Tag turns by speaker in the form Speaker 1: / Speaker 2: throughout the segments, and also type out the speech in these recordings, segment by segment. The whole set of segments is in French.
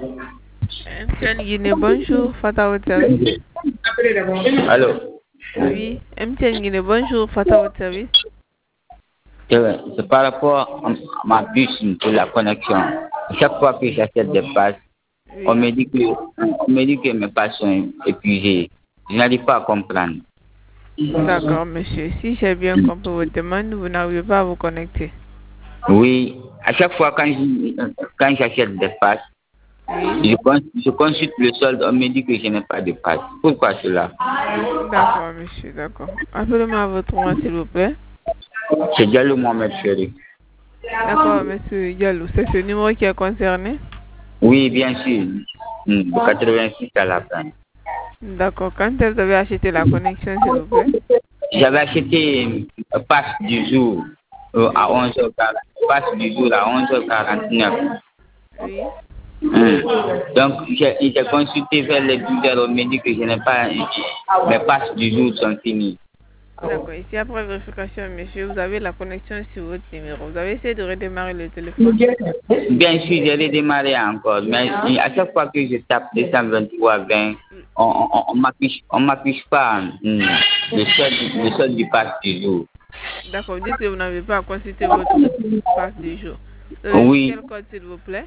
Speaker 1: MTN Guinée, bonjour, Fata au service.
Speaker 2: Allô?
Speaker 1: Oui, MTN Guinée, bonjour, Fata au service.
Speaker 2: C'est par rapport à ma puce pour la connexion. Chaque fois que j'achète des passes,
Speaker 1: Oui.
Speaker 2: on me dit que mes passes sont épuisées. Je n'arrive pas à comprendre.
Speaker 1: D'accord, monsieur. Si j'ai bien compris votre demande, vous n'arrivez pas à vous connecter.
Speaker 2: Oui, à chaque fois quand j'achète des passes,
Speaker 1: Oui.
Speaker 2: je consulte le solde, on me dit que je n'ai pas de passes. Pourquoi cela?
Speaker 1: D'accord, monsieur, d'accord. Appelez-moi votre nom, s'il vous plaît.
Speaker 2: C'est Diallo Mohamed Chéri.
Speaker 1: D'accord, monsieur Diallo. C'est ce numéro qui est concerné?
Speaker 2: Oui, bien sûr. 86 à la fin.
Speaker 1: D'accord. Quand est-ce que vous avez acheté la connexion, s'il vous plaît?
Speaker 2: J'avais acheté passe du jour à 11h40. Passe du jour à 11h49.
Speaker 1: Oui.
Speaker 2: Donc, j'ai consulté vers les 12h, on me dit que je n'ai pas. Mes passes du jour sont finies.
Speaker 1: D'accord. Ici, après vérification, monsieur, vous avez la connexion sur votre numéro. Vous avez essayé de redémarrer le téléphone?
Speaker 2: Bien sûr, j'ai redémarré encore, mais à chaque fois que je tape 223-20, on m'affiche pas le solde du passe du jour.
Speaker 1: D'accord. Vous dites que vous n'avez pas consulté votre passe du jour.
Speaker 2: Oui.
Speaker 1: Quel code, s'il vous plaît?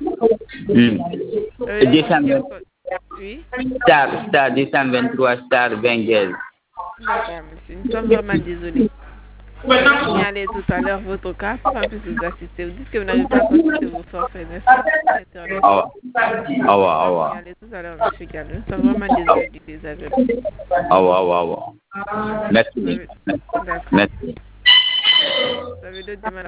Speaker 2: 220,
Speaker 1: Oui.
Speaker 2: star 223, star 20 gel.
Speaker 1: D'accord, monsieur. Nous sommes vraiment désolés. Je vais signaler tout à l'heure votre cas pour qu'on puisse vous assister. Vous dites que vous n'avez pas consulté vos forfaits, n'est-ce pas? Internet.
Speaker 2: Ah
Speaker 1: Je vais
Speaker 2: ouais.
Speaker 1: signaler tout à l'heure, monsieur Gallo. Nous sommes vraiment désolés du désagrément.
Speaker 2: Ah ouais. Merci.
Speaker 1: D'accord.
Speaker 2: Merci.
Speaker 1: Vous avez d'autres demandes?